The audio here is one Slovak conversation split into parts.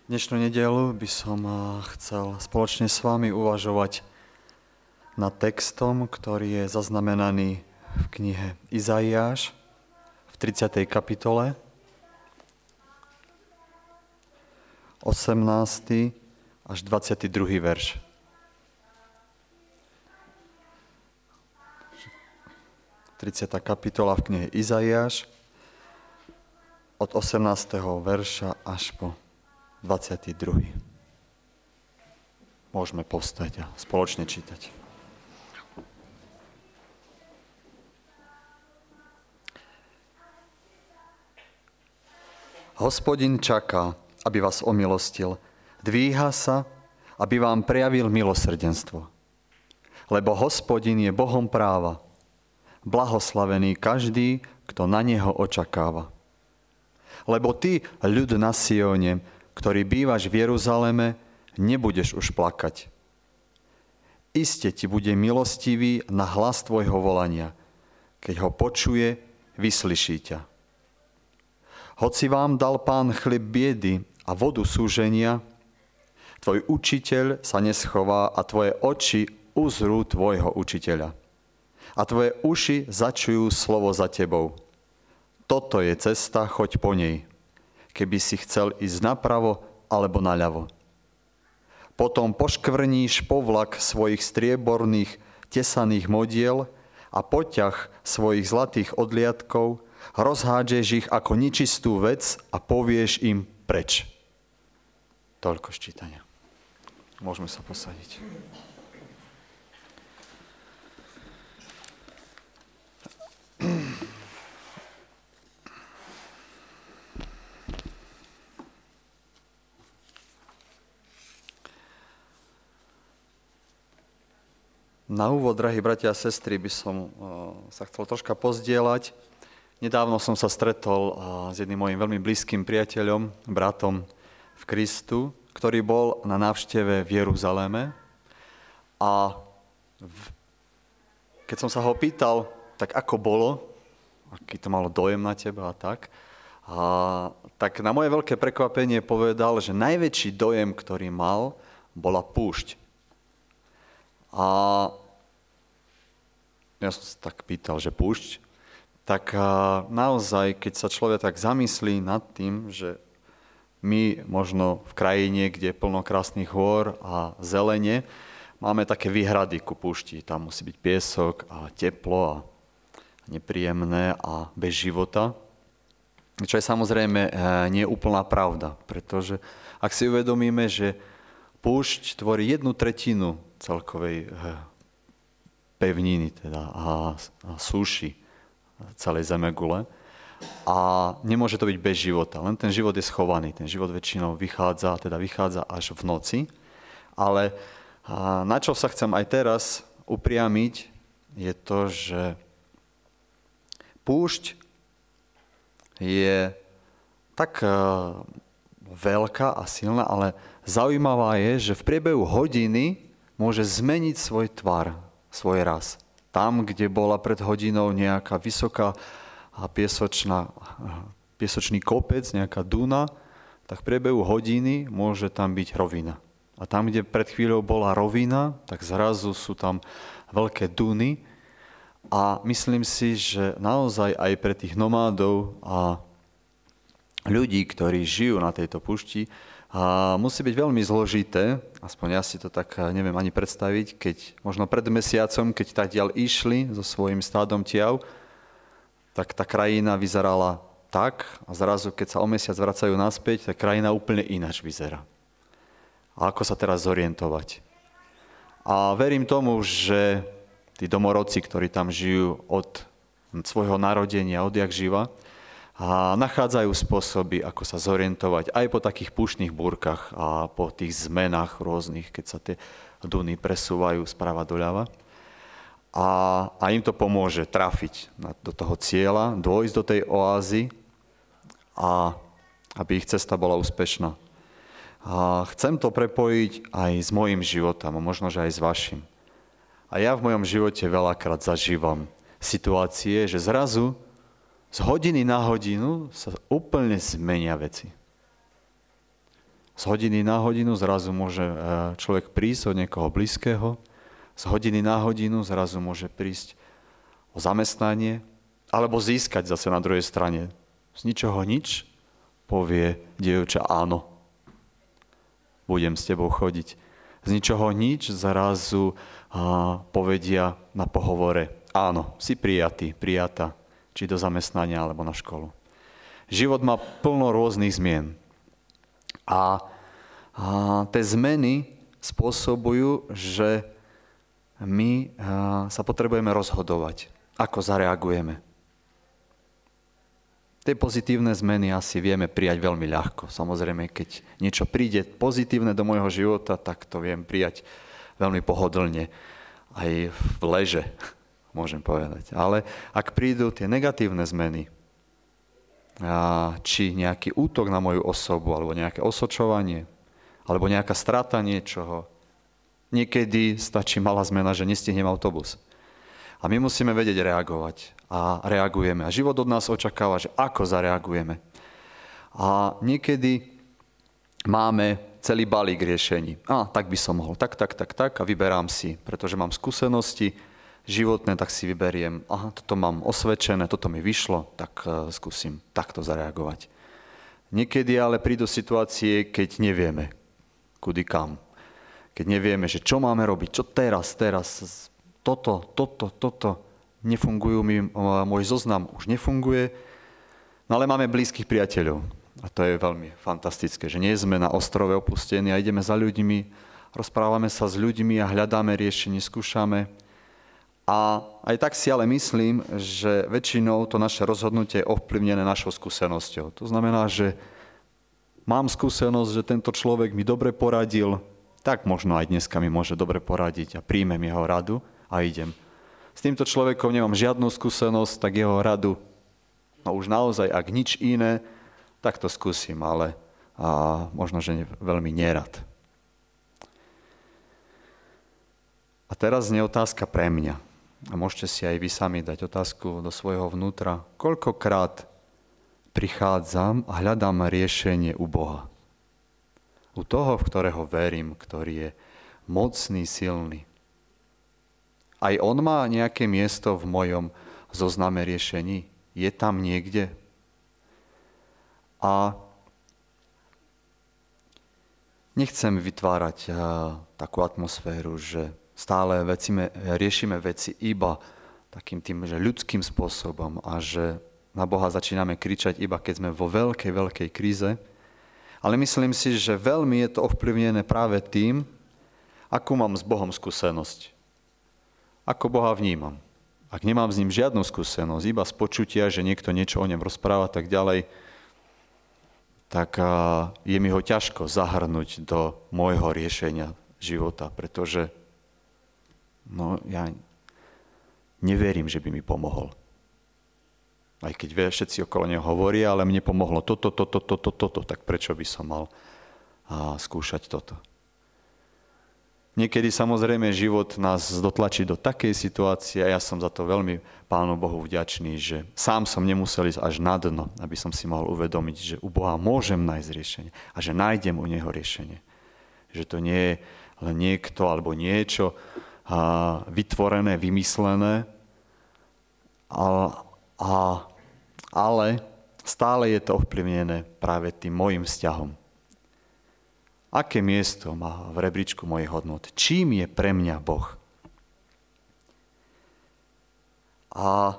Dnešnú nedeľu by som chcel spoločne s vami uvažovať nad textom, ktorý je zaznamenaný v knihe Izaiáš v 30. kapitole, 18. až 22. verš. Tridsiata kapitola v knihe Izaiáš od 18. verša až po 22. Môžeme povstať a spoločne čítať. Hospodin čaká, aby vás omilostil. Dvíha sa, aby vám prejavil milosrdenstvo. Lebo Hospodin je Bohom práva. Blahoslavený každý, kto na neho očakáva. Lebo ty, ľud na Sione, ktorý bývaš v Jeruzaleme, nebudeš už plakať. Iste ti bude milostivý na hlas tvojho volania. Keď ho počuje, vyslyší ťa. Hoci vám dal Pán chlieb biedy a vodu súženia, tvoj učiteľ sa neschová a tvoje oči uzrú tvojho učiteľa. A tvoje uši začujú slovo za tebou. Toto je cesta, choď po nej, keby si chcel ísť napravo alebo naľavo. Potom poškvrníš povlak svojich strieborných tesaných modiel a poťah svojich zlatých odliatkov, rozhádžeš ich ako ničistú vec a povieš im preč. Toľko ščítania. Môžeme sa posadiť. Na úvod, drahí bratia a sestry, by som sa chcel troška pozdieľať. Nedávno som sa stretol s jedným mojim veľmi blízkym priateľom, bratom v Kristu, ktorý bol na návšteve v Jeruzaleme. A keď som sa ho pýtal, tak ako bolo, aký to malo dojem na teba a tak, tak na moje veľké prekvapenie povedal, že najväčší dojem, ktorý mal, bola púšť. A ja som sa tak pýtal, že púšť, tak naozaj, keď sa človek tak zamyslí nad tým, že my možno v krajine, kde je plno krásnych hôr a zelene, máme také výhrady ku púšti. Tam musí byť piesok a teplo a nepríjemné a bez života. Čo je samozrejme nie úplná pravda, pretože ak si uvedomíme, že púšť tvorí 1/3 celkovej pevniny teda, a súši celej zemegule a nemôže to byť bez života. Len ten život je schovaný. Ten život väčšinou vychádza až v noci. Ale na čo sa chcem aj teraz upriamiť, je to, že púšť je tak veľká a silná, ale zaujímavá je, že v priebehu hodiny môže zmeniť svoj tvar, svoj raz. Tam, kde bola pred hodinou nejaká vysoká a piesočný kopec, nejaká duna, tak v priebehu hodiny môže tam byť rovina. A tam, kde pred chvíľou bola rovina, tak zrazu sú tam veľké duny. A myslím si, že naozaj aj pre tých nomádov a ľudí, ktorí žijú na tejto púšti, musí byť veľmi zložité, aspoň ja si to tak neviem ani predstaviť, keď možno pred mesiacom, keď tadiaľ išli so svojím stádom tiav, tak tá krajina vyzerala tak a zrazu, keď sa o mesiac vracajú naspäť, tá krajina úplne ináč vyzerá. A ako sa teraz zorientovať? A verím tomu, že tí domorodci, ktorí tam žijú od svojho narodenia, odjak živa, a nachádzajú spôsoby, ako sa zorientovať aj po takých púštnych búrkach a po tých zmenách rôznych, keď sa tie duny presúvajú sprava doľava. A im to pomôže trafiť do toho cieľa, dôjsť do tej oázy a aby ich cesta bola úspešná. A chcem to prepojiť aj s mojím životom, a možno, že aj s vašim. A ja v mojom živote veľakrát zažívam situácie, že zrazu z hodiny na hodinu sa úplne zmenia veci. Z hodiny na hodinu zrazu môže človek prísť od niekoho blízkeho, z hodiny na hodinu zrazu môže prísť o zamestnanie, alebo získať zase na druhej strane. Z ničoho nič povie dievča áno. Budem s tebou chodiť. Z ničoho nič zrazu povedia na pohovore áno, si prijatý, prijatá, či do zamestnania, alebo na školu. Život má plno rôznych zmien. A tie zmeny spôsobujú, že my sa potrebujeme rozhodovať, ako zareagujeme. Tie pozitívne zmeny asi vieme prijať veľmi ľahko. Samozrejme, keď niečo príde pozitívne do môjho života, tak to viem prijať veľmi pohodlne. Aj v leže, môžem povedať. Ale ak prídu tie negatívne zmeny, či nejaký útok na moju osobu, alebo nejaké osočovanie, alebo nejaká strata niečoho, niekedy stačí malá zmena, že nestihnem autobus. A my musíme vedieť reagovať. A reagujeme. A život od nás očakáva, že ako zareagujeme. A niekedy máme celý balík riešení. Tak by som mohol, tak a vyberám si, pretože mám skúsenosti životné, tak si vyberiem. Toto mám osvedčené, toto mi vyšlo, tak skúsim takto zareagovať. Niekedy ale prídu situácie, keď nevieme, kudy kam. Keď nevieme, že čo máme robiť, čo teraz, toto, nefungujú mi, môj zoznam už nefunguje, no ale máme blízkych priateľov. A to je veľmi fantastické, že nie sme na ostrove opustení a ideme za ľuďmi, rozprávame sa s ľuďmi a hľadáme riešenie, skúšame. A aj tak si ale myslím, že väčšinou to naše rozhodnutie je ovplyvnené našou skúsenosťou. To znamená, že mám skúsenosť, že tento človek mi dobre poradil, tak možno aj dneska mi môže dobre poradiť a príjmem jeho radu a idem. S týmto človekom nemám žiadnu skúsenosť, tak jeho radu, no už naozaj, ak nič iné, tak to skúsim, ale možno, že veľmi nerad. A teraz znie otázka pre mňa. A môžete si aj vy sami dať otázku do svojho vnútra. Koľkokrát prichádzam a hľadám riešenie u Boha? U toho, v ktorého verím, ktorý je mocný, silný. Aj on má nejaké miesto v mojom zozname riešení? Je tam niekde? A nechcem vytvárať takú atmosféru, že stále riešime veci iba takým tým, že ľudským spôsobom a že na Boha začíname kričať iba keď sme vo veľkej kríze. Ale myslím si, že veľmi je to ovplyvnené práve tým, akú mám s Bohom skúsenosť. Ako Boha vnímam. Ak nemám s ním žiadnu skúsenosť, iba z počutia, že niekto niečo o ňom rozpráva tak ďalej, tak je mi ho ťažko zahrnúť do môjho riešenia života, pretože ja neverím, že by mi pomohol. Aj keď všetci okolo neho hovoria, ale mne pomohlo toto, tak prečo by som mal skúšať toto? Niekedy samozrejme život nás dotlačí do takej situácie a ja som za to veľmi Pánu Bohu vďačný, že sám som nemusel ísť až na dno, aby som si mohol uvedomiť, že u Boha môžem nájsť riešenie a že nájdem u Neho riešenie. Že to nie je len niekto alebo niečo vytvorené, vymyslené, ale stále je to ovplyvnené práve tým mojim vzťahom. Aké miesto má v rebríčku mojej hodnoty? Čím je pre mňa Boh? A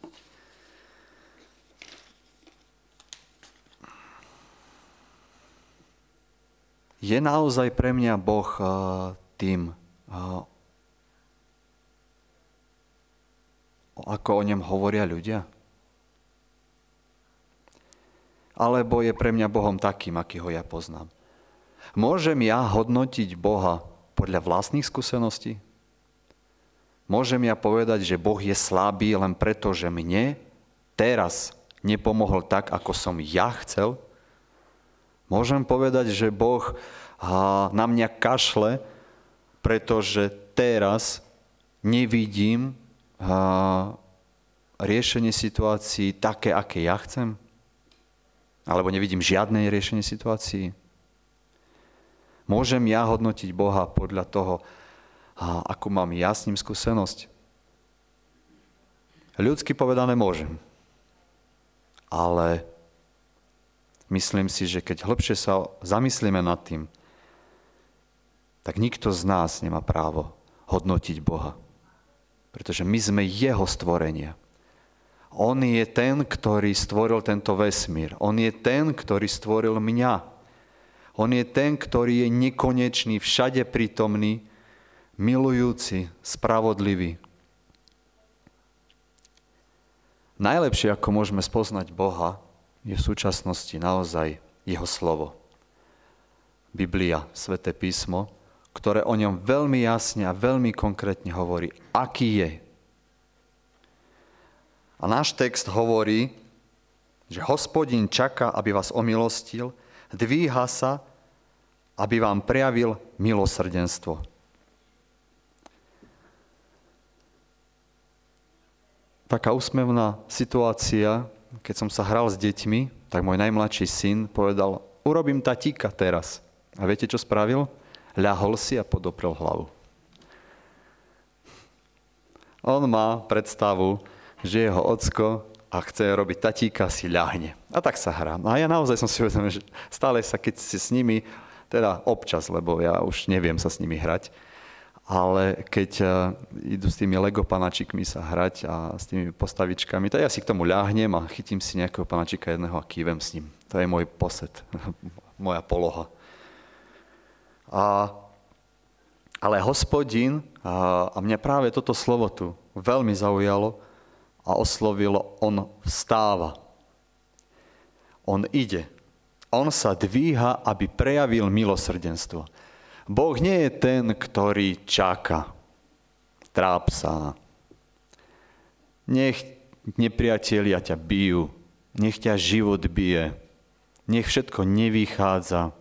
je naozaj pre mňa Boh tým, ako o ňom hovoria ľudia? Alebo je pre mňa Bohom takým, aký ho ja poznám? Môžem ja hodnotiť Boha podľa vlastných skúseností? Môžem ja povedať, že Boh je slabý len preto, že mne teraz nepomohol tak, ako som ja chcel? Môžem povedať, že Boh na mňa kašle, pretože teraz nevidím riešenie situácií také, aké ja chcem? Alebo nevidím žiadne riešenie situácií? Môžem ja hodnotiť Boha podľa toho, akú mám ja s ním skúsenosť? Ľudsky povedané môžem. Ale myslím si, že keď hlbšie sa zamyslíme nad tým, tak nikto z nás nemá právo hodnotiť Boha. Pretože my sme jeho stvorenia. On je ten, ktorý stvoril tento vesmír. On je ten, ktorý stvoril mňa. On je ten, ktorý je nekonečný, všade prítomný, milujúci, spravodlivý. Najlepšie, ako môžeme spoznať Boha, je v súčasnosti naozaj jeho slovo. Biblia, Sväté písmo, ktoré o ňom veľmi jasne a veľmi konkrétne hovorí, aký je. A náš text hovorí, že Hospodin čaká, aby vás omilostil, dvíha sa, aby vám prejavil milosrdenstvo. Taká úsmevná situácia, keď som sa hral s deťmi, tak môj najmladší syn povedal, urobím tatíka teraz. A viete, čo spravil? Ľahol si a podoprel hlavu. On má predstavu, že jeho ocko a chce robiť tatíka, si ľahne. A tak sa hrá. A ja naozaj som si uvedomil, že stále sa, keď si s nimi, teda občas, lebo ja už neviem sa s nimi hrať, ale keď idú s tými Lego panačikmi sa hrať a s tými postavičkami, tak ja si k tomu ľahnem a chytím si nejakého panačika jedného a kývem s ním. To je môj posed, moja poloha. Ale Hospodin, a mňa práve toto slovo tu veľmi zaujalo a oslovilo, on vstáva. On ide. On sa dvíha, aby prejavil milosrdenstvo. Boh nie je ten, ktorý čaká, tráp sa. Nech nepriatelia ťa bijú, nech ťa život bije, nech všetko nevychádza.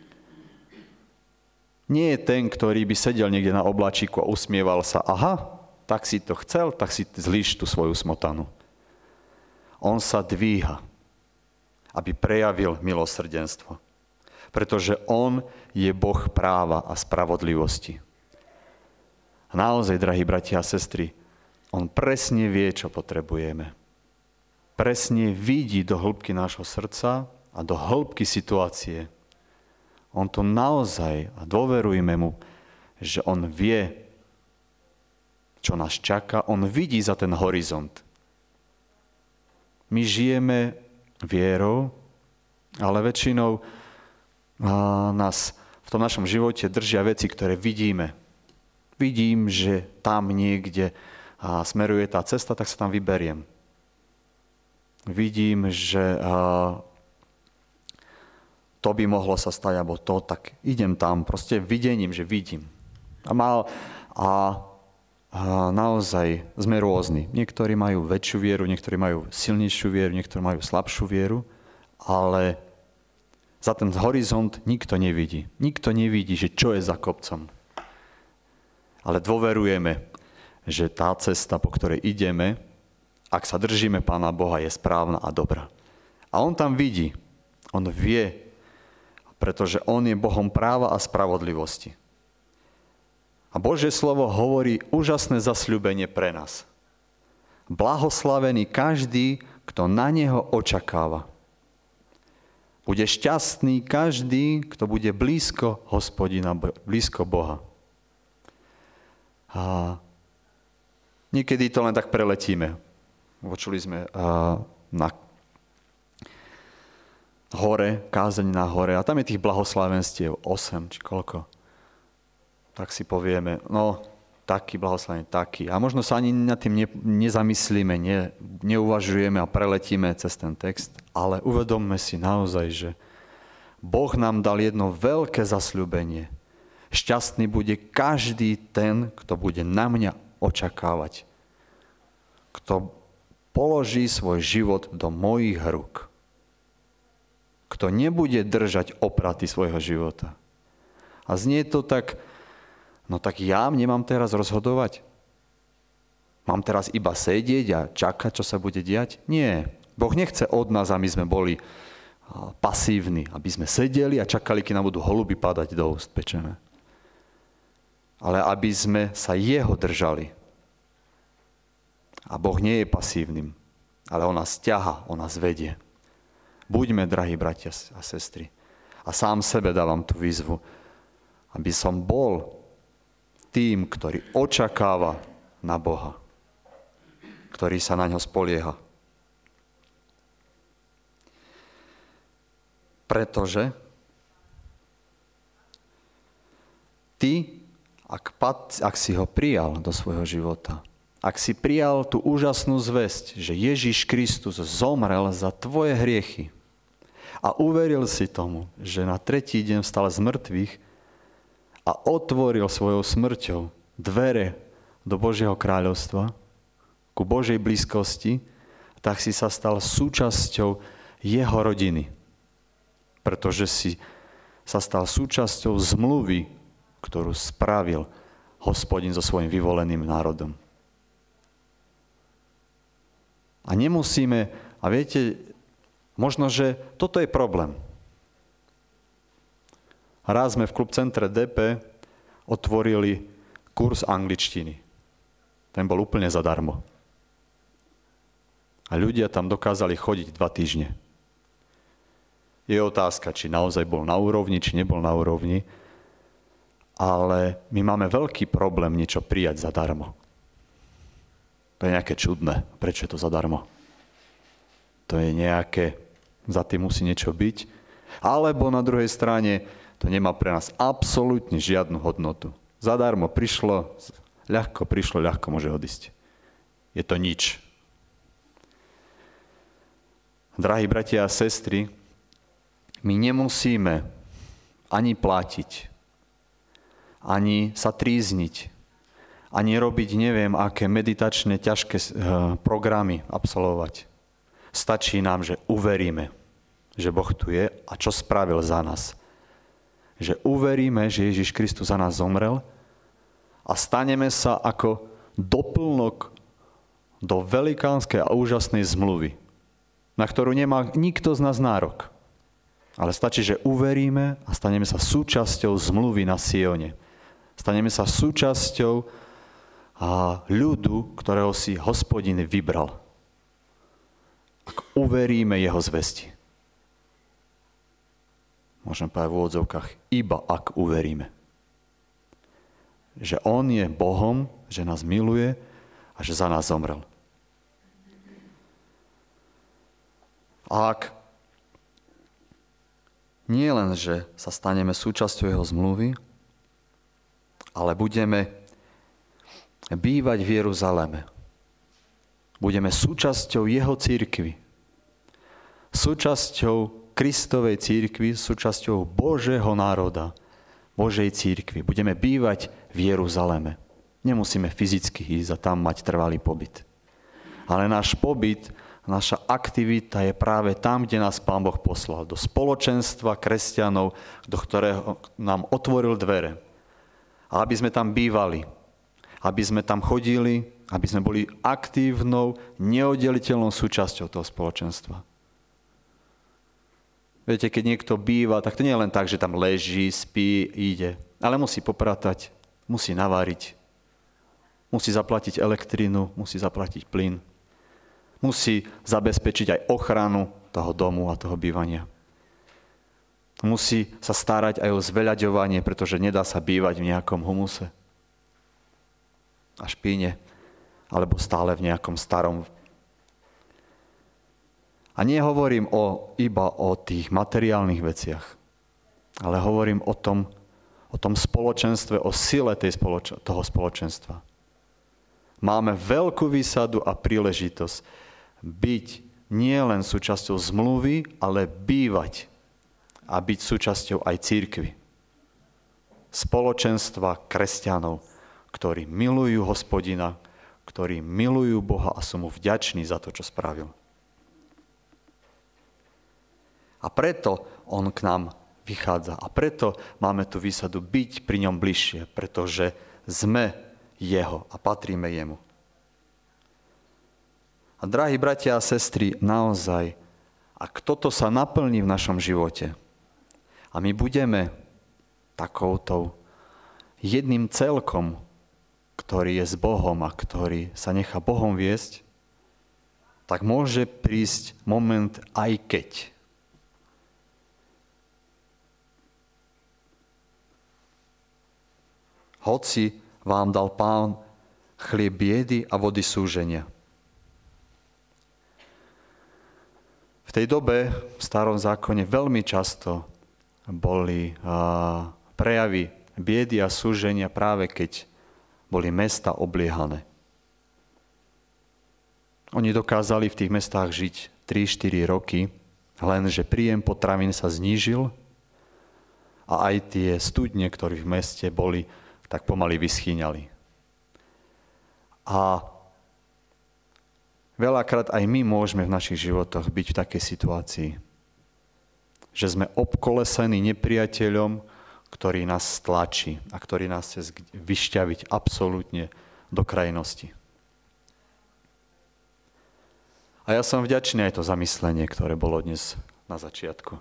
Nie je ten, ktorý by sedel niekde na oblačíku a usmieval sa. Aha, tak si to chcel, tak si zlíš tú svoju smotanu. On sa dvíha, aby prejavil milosrdenstvo. Pretože on je Boh práva a spravodlivosti. A naozaj, drahí bratia a sestry, on presne vie, čo potrebujeme. Presne vidí do hĺbky nášho srdca a do hĺbky situácie. On to naozaj, a dôverujme mu, že on vie, čo nás čaká. On vidí za ten horizont. My žijeme vierou, ale väčšinou nás v tom našom živote držia veci, ktoré vidíme. Vidím, že tam niekde smeruje tá cesta, tak sa tam vyberiem. Vidím, že to by mohlo sa stať, alebo to, tak idem tam, proste videním, že vidím. A naozaj sme rôzni. Niektorí majú väčšiu vieru, niektorí majú silnejšiu vieru, niektorí majú slabšiu vieru, ale za ten horizont nikto nevidí. Nikto nevidí, že čo je za kopcom. Ale dôverujeme, že tá cesta, po ktorej ideme, ak sa držíme Pána Boha, je správna a dobrá. A on tam vidí. On vie, pretože on je Bohom práva a spravodlivosti. A Božie slovo hovorí úžasné zasľúbenie pre nás. Blahoslavený každý, kto na neho očakáva. Bude šťastný každý, kto bude blízko Hospodina, blízko Boha. A niekedy to len tak preletíme. Počuli sme na hore, kázeň na hore, a tam je tých blahoslavenstiev 8, či koľko. Tak si povieme, no, taký blahoslavený, taký. A možno sa ani nad tým nezamyslíme, neuvažujeme a preletíme cez ten text, ale uvedomme si naozaj, že Boh nám dal jedno veľké zasľúbenie. Šťastný bude každý ten, kto bude na mňa očakávať. Kto položí svoj život do mojich rúk. Kto nebude držať opraty svojho života. A znie to tak, no tak ja nemám teraz rozhodovať. Mám teraz iba sedieť a čakať, čo sa bude diať? Nie. Boh nechce od nás, aby sme boli pasívni, aby sme sedeli a čakali, keď nám budú holuby padať do úst pečené. Ale aby sme sa jeho držali. A Boh nie je pasívnym, ale on nás ťaha, on nás vedie. Buďme, drahí bratia a sestry. A sám sebe dávam tú výzvu, aby som bol tým, ktorý očakáva na Boha, ktorý sa na ňo spolieha. Pretože ty, ak si ho prijal do svojho života, ak si prijal tú úžasnú zvesť, že Ježiš Kristus zomrel za tvoje hriechy a uveril si tomu, že na tretí deň vstal z mŕtvych a otvoril svojou smrťou dvere do Božieho kráľovstva, ku Božej blízkosti, tak si sa stal súčasťou jeho rodiny. Pretože si sa stal súčasťou zmluvy, ktorú spravil Hospodin so svojím vyvoleným národom. A nemusíme, a viete, možno, že toto je problém. Raz sme v Klub Centre DP otvorili kurz angličtiny. Ten bol úplne zadarmo. A ľudia tam dokázali chodiť 2 týždne. Je otázka, či naozaj bol na úrovni, či nebol na úrovni, ale my máme veľký problém niečo prijať zadarmo. To je nejaké čudné. Prečo je to zadarmo? To je nejaké, za tým musí niečo byť. Alebo na druhej strane, to nemá pre nás absolútne žiadnu hodnotu. Zadarmo prišlo, ľahko môže odísť. Je to nič. Drahí bratia a sestry, my nemusíme ani platiť, ani sa trízniť, ani robiť neviem aké meditačné ťažké programy absolvovať. Stačí nám, že uveríme, že Boh tu je a čo spravil za nás. Že uveríme, že Ježiš Kristus za nás zomrel a staneme sa ako doplnok do velikánskej a úžasnej zmluvy, na ktorú nemá nikto z nás nárok. Ale stačí, že uveríme a staneme sa súčasťou zmluvy na Sione. Staneme sa súčasťou ľudu, ktorého si Hospodin vybral. Ak uveríme jeho zvesti. Môžem povedať v úvodzovkách, iba ak uveríme. Že on je Bohom, že nás miluje a že za nás zomrel. A ak nie len, že sa staneme súčasťou jeho zmluvy, ale budeme bývať v Jeruzaleme. Budeme súčasťou jeho cirkvi. Súčasťou Kristovej cirkvi, súčasťou Božieho národa, Božej cirkvi. Budeme bývať v Jeruzaleme. Nemusíme fyzicky ísť a tam mať trvalý pobyt. Ale náš pobyt, naša aktivita je práve tam, kde nás Pán Boh poslal. Do spoločenstva kresťanov, do ktorého nám otvoril dvere. A aby sme tam bývali, aby sme tam chodili, aby sme boli aktívnou, neoddeliteľnou súčasťou toho spoločenstva. Viete, keď niekto býva, tak to nie je len tak, že tam leží, spí, ide. Ale musí popratať, musí naváriť, musí zaplatiť elektrínu, musí zaplatiť plyn. Musí zabezpečiť aj ochranu toho domu a toho bývania. Musí sa starať aj o zveľaďovanie, pretože nedá sa bývať v nejakom humuse a špíne, alebo stále v nejakom starom. A nie hovorím iba o tých materiálnych veciach, ale hovorím o tom spoločenstve, o sile toho spoločenstva. Máme veľkú výsadu a príležitosť byť nie len súčasťou zmluvy, ale bývať a byť súčasťou aj cirkvi. Spoločenstva kresťanov, ktorí milujú Hospodina, ktorí milujú Boha a sú mu vďační za to, čo spravil. A preto on k nám vychádza. A preto máme tú výsadu byť pri ňom bližšie, pretože sme jeho a patríme jemu. A drahí bratia a sestry, naozaj, Ak toto sa naplní v našom živote a my budeme takouto jedným celkom, ktorý je s Bohom a ktorý sa nechá Bohom viesť, tak môže prísť moment aj keď. Hoci vám dal Pán chlieb biedy a vody súženia. V tej dobe v Starom zákone veľmi často boli prejavy biedy a súženia práve keď boli mesta obliehané. Oni dokázali v tých mestách žiť 3-4 roky, lenže príjem potravín sa znížil a aj tie studne, ktoré v meste boli, tak pomaly vyschýňali. A veľakrát aj my môžeme v našich životoch byť v takej situácii, že sme obkolesení nepriateľom, ktorý nás stlačí a ktorý nás chce vyšťaviť absolútne do krajnosti. A ja som vďačný aj to zamyslenie, ktoré bolo dnes na začiatku.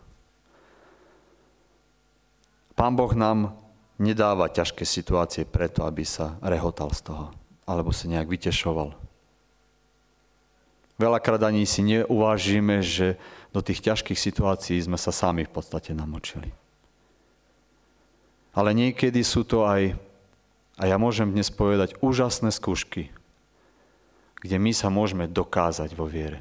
Pán Boh nám nedáva ťažké situácie preto, aby sa rehotal z toho, alebo sa nejak vytešoval. Veľakrát ani si neuvážime, že do tých ťažkých situácií sme sa sami v podstate namočili. Ale niekedy sú to aj, a ja môžem dnes povedať, úžasné skúšky, kde my sa môžeme dokázať vo viere.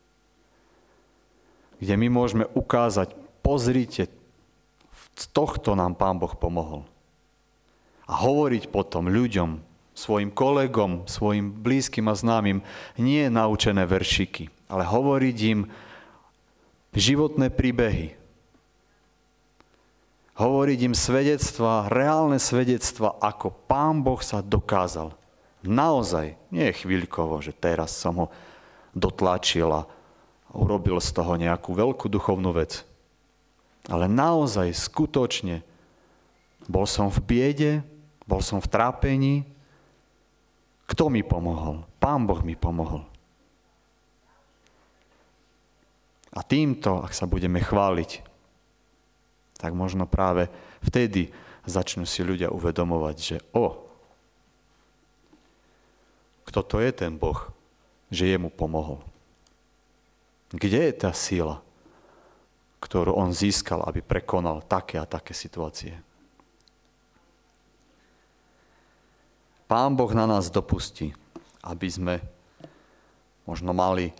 Kde my môžeme ukázať, pozrite, z tohto nám Pán Boh pomohol. A hovoriť potom ľuďom, svojim kolegom, svojim blízkym a známym, nie naučené veršiky, ale hovoriť im životné príbehy. Hovoriť im svedectvá, reálne svedectvá, ako Pán Boh sa dokázal. Naozaj, nie je chvíľkovo, že teraz som ho dotlačil a urobil z toho nejakú veľkú duchovnú vec. Ale naozaj, skutočne, bol som v biede, bol som v trápení. Kto mi pomohol? Pán Boh mi pomohol. A týmto, ak sa budeme chváliť, tak možno práve vtedy začnú si ľudia uvedomovať, že kto to je ten Boh, že jemu pomohol. Kde je tá sila, ktorú on získal, aby prekonal také a také situácie? Pán Boh na nás dopustí, aby sme možno mali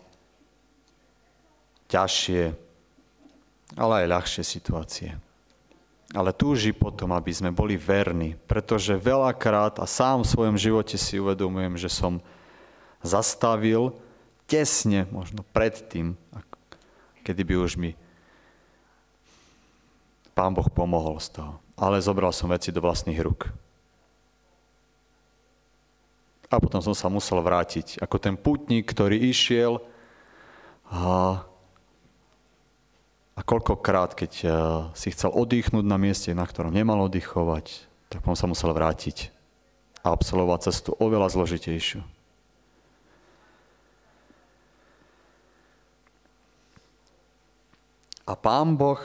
ťažšie, ale aj ľahšie situácie. Ale túži potom, aby sme boli verní, pretože veľakrát a sám v svojom živote si uvedomujem, že som zastavil tesne, možno predtým, kedy by už mi Pán Boh pomohol z toho. Ale zobral som veci do vlastných rúk. A potom som sa musel vrátiť, ako ten pútnik, ktorý išiel a koľkokrát, keď si chcel oddychnúť na mieste, na ktorom nemal oddychovať, tak potom sa musel vrátiť a absolvovať cestu oveľa zložitejšiu. A Pán Boh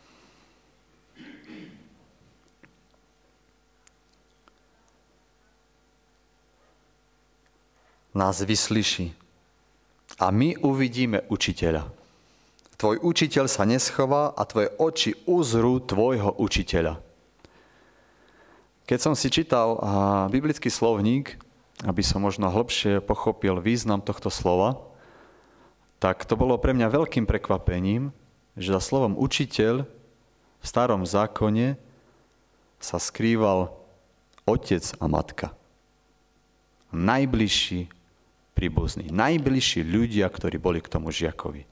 nás vyslyší a my uvidíme učiteľa. Tvoj učiteľ sa neschová a tvoje oči uzrú tvojho učiteľa. Keď som si čítal biblický slovník, aby som možno hlbšie pochopil význam tohto slova, tak to bolo pre mňa veľkým prekvapením, že za slovom učiteľ v Starom zákone sa skrýval otec a matka. Najbližší príbuzní, najbližší ľudia, ktorí boli k tomu žiakovi.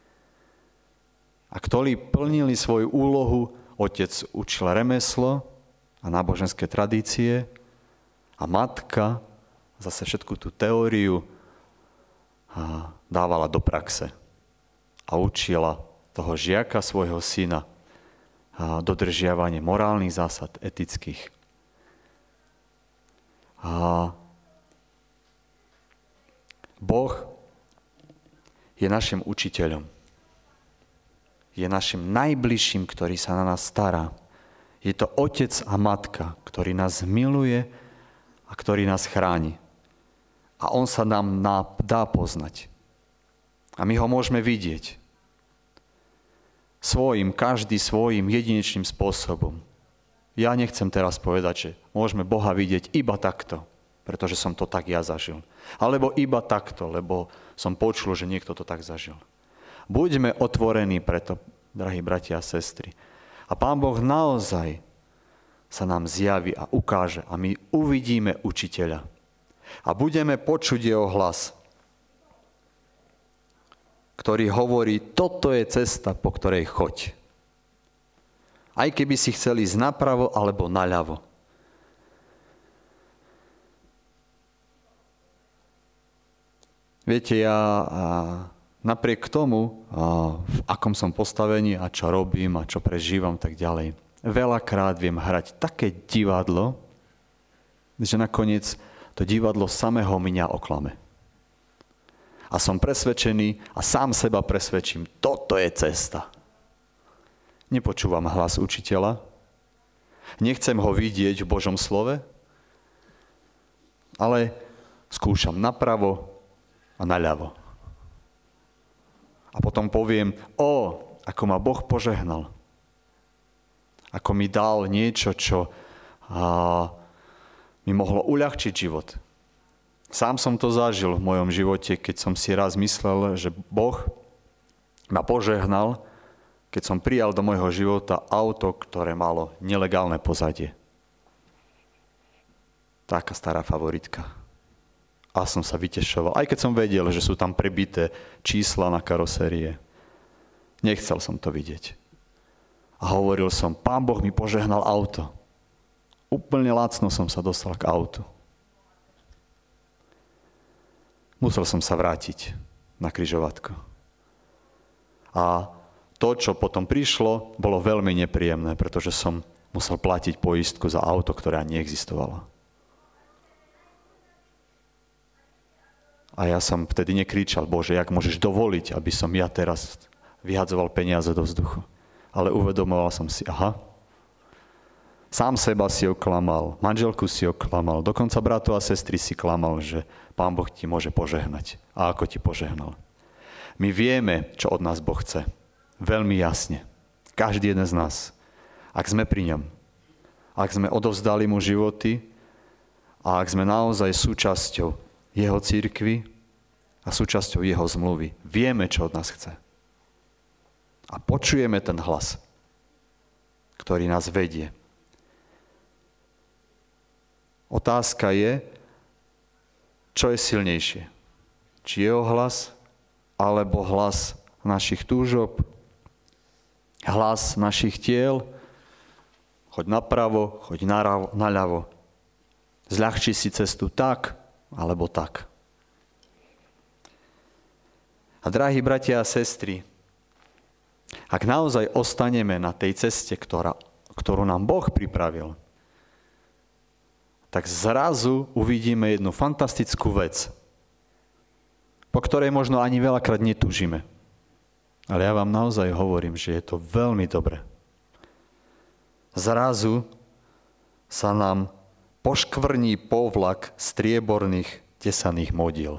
A ktorí plnili svoju úlohu, otec učil remeslo a náboženské tradície a matka zase všetku tú teóriu dávala do praxe a učila toho žiaka, svojho syna, dodržiavanie morálnych zásad, etických. Boh je našim učiteľom. je našim najbližším, ktorý sa na nás stará. Je to otec a matka, ktorý nás miluje a ktorý nás chráni. A on sa nám dá poznať. A my ho môžeme vidieť. Každý svojím jedinečným spôsobom. Ja nechcem teraz povedať, že môžeme Boha vidieť iba takto, pretože som to tak ja zažil. Alebo iba takto, lebo som počul, že niekto to tak zažil. Buďme otvorení preto, drahí bratia a sestry. A Pán Boh naozaj sa nám zjaví a ukáže a my uvidíme učiteľa. A budeme počuť jeho hlas, ktorý hovorí, toto je cesta, po ktorej choď. Aj keby si chceli ísť napravo alebo naľavo. Viete, ja napriek tomu, v akom som postavení a čo robím a čo prežívam, tak ďalej, veľakrát viem hrať také divadlo, že nakoniec to divadlo samého mňa oklame. A som presvedčený a sám seba presvedčím, toto je cesta. Nepočúvam hlas učiteľa, nechcem ho vidieť v Božom slove, ale skúšam napravo a naľavo. A potom poviem, ako ma Boh požehnal. Ako mi dal niečo, čo mi mohlo uľahčiť život. Sám som to zažil v mojom živote, keď som si raz myslel, že Boh ma požehnal, keď som prijal do môjho života auto, ktoré malo nelegálne pozadie. Taká stará favoritka. A som sa vytešoval, aj keď som vedel, že sú tam prebité čísla na karosérie. Nechcel som to vidieť. A hovoril som, Pán Boh mi požehnal auto. Úplne lacno som sa dostal k autu. Musel som sa vrátiť na križovatku. A to, čo potom prišlo, bolo veľmi nepríjemné, pretože som musel platiť poistku za auto, ktoré ani neexistovalo. A ja som vtedy nekričal, Bože, jak môžeš dovoliť, aby som ja teraz vyhadzoval peniaze do vzduchu. Ale uvedomoval som si, sám seba si oklamal, manželku si oklamal, dokonca bratov a sestry si klamal, že Pán Boh ti môže požehnať. A ako ti požehnal. My vieme, čo od nás Boh chce. Veľmi jasne. Každý jeden z nás. Ak sme pri ňom. Ak sme odovzdali mu životy a ak sme naozaj súčasťou jeho cirkvi a súčasťou jeho zmluvy. Vieme, čo od nás chce. A počujeme ten hlas, ktorý nás vedie. Otázka je, čo je silnejšie. Či jeho hlas, alebo hlas našich túžob, hlas našich tiel, choď napravo, choď naľavo. Zľahči si cestu tak, alebo tak. A drahí bratia a sestry, ak naozaj ostaneme na tej ceste, ktorú nám Boh pripravil, tak zrazu uvidíme jednu fantastickú vec, po ktorej možno ani veľakrát netúžime. Ale ja vám naozaj hovorím, že je to veľmi dobre. Zrazu sa nám poškvrní povlak strieborných tesaných modiel.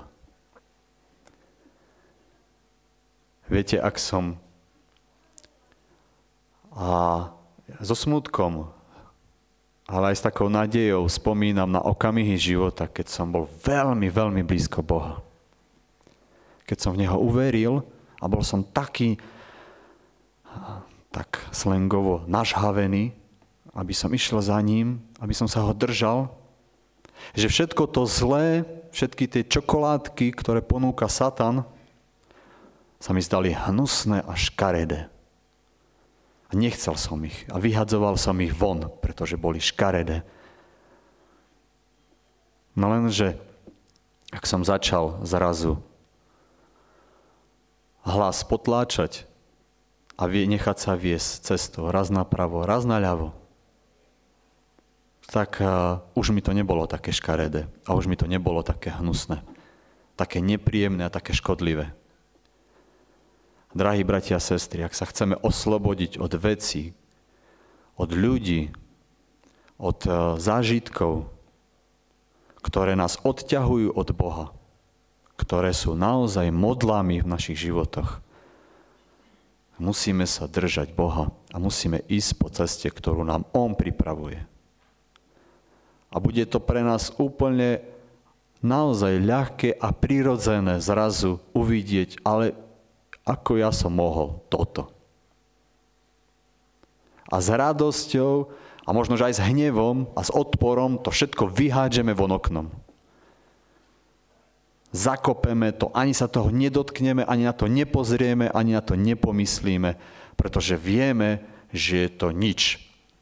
Viete, ak som so smutkom, ale aj s takou nádejou spomínam na okamihy života, keď som bol veľmi, veľmi blízko Boha. Keď som v Neho uveril a bol som taký, tak slangovo nažhavený, aby som išiel za ním, aby som sa ho držal, že všetko to zlé, všetky tie čokoládky, ktoré ponúka Satan, sa mi zdali hnusné a škaredé. A nechcel som ich a vyhadzoval som ich von, pretože boli škaredé. No lenže, ak som začal zrazu hlas potláčať a nechať sa viesť cestou raz napravo, raz naľavo, tak už mi to nebolo také škaredé a už mi to nebolo také hnusné, také nepríjemné a také škodlivé. drahí bratia a sestry, ak sa chceme oslobodiť od vecí, od ľudí, od zážitkov, ktoré nás odťahujú od Boha, ktoré sú naozaj modlami v našich životoch, musíme sa držať Boha a musíme ísť po ceste, ktorú nám On pripravuje. A bude to pre nás úplne naozaj ľahké a prirodzené zrazu uvidieť, ale ako ja som mohol toto. A s radosťou, a možno aj s hnevom a s odporom to všetko vyhádžeme von oknom. Zakopeme to, ani sa toho nedotkneme, ani na to nepozrieme, ani na to nepomyslíme, pretože vieme, že je to nič.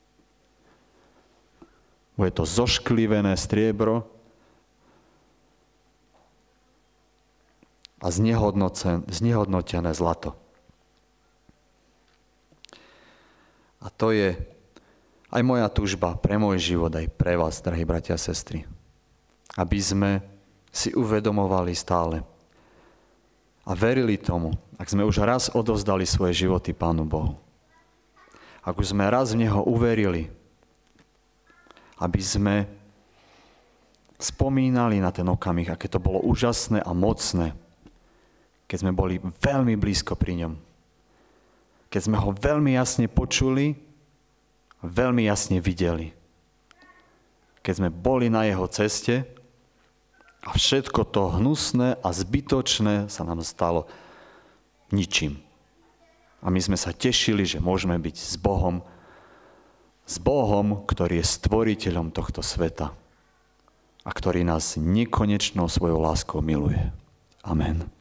Bude to zošklivené striebro a znehodnotené zlato. A to je aj moja túžba pre môj život, aj pre vás, drahí bratia a sestry. Aby sme si uvedomovali stále a verili tomu, ak sme už raz odovzdali svoje životy Pánu Bohu. Ak už sme raz v Neho uverili, aby sme spomínali na ten okamih, aké to bolo úžasné a mocné, keď sme boli veľmi blízko pri ňom. Keď sme ho veľmi jasne počuli, veľmi jasne videli. Keď sme boli na jeho ceste a všetko to hnusné a zbytočné sa nám stalo ničím. A my sme sa tešili, že môžeme byť s Bohom, ktorý je stvoriteľom tohto sveta a ktorý nás nekonečnou svojou láskou miluje. Amen.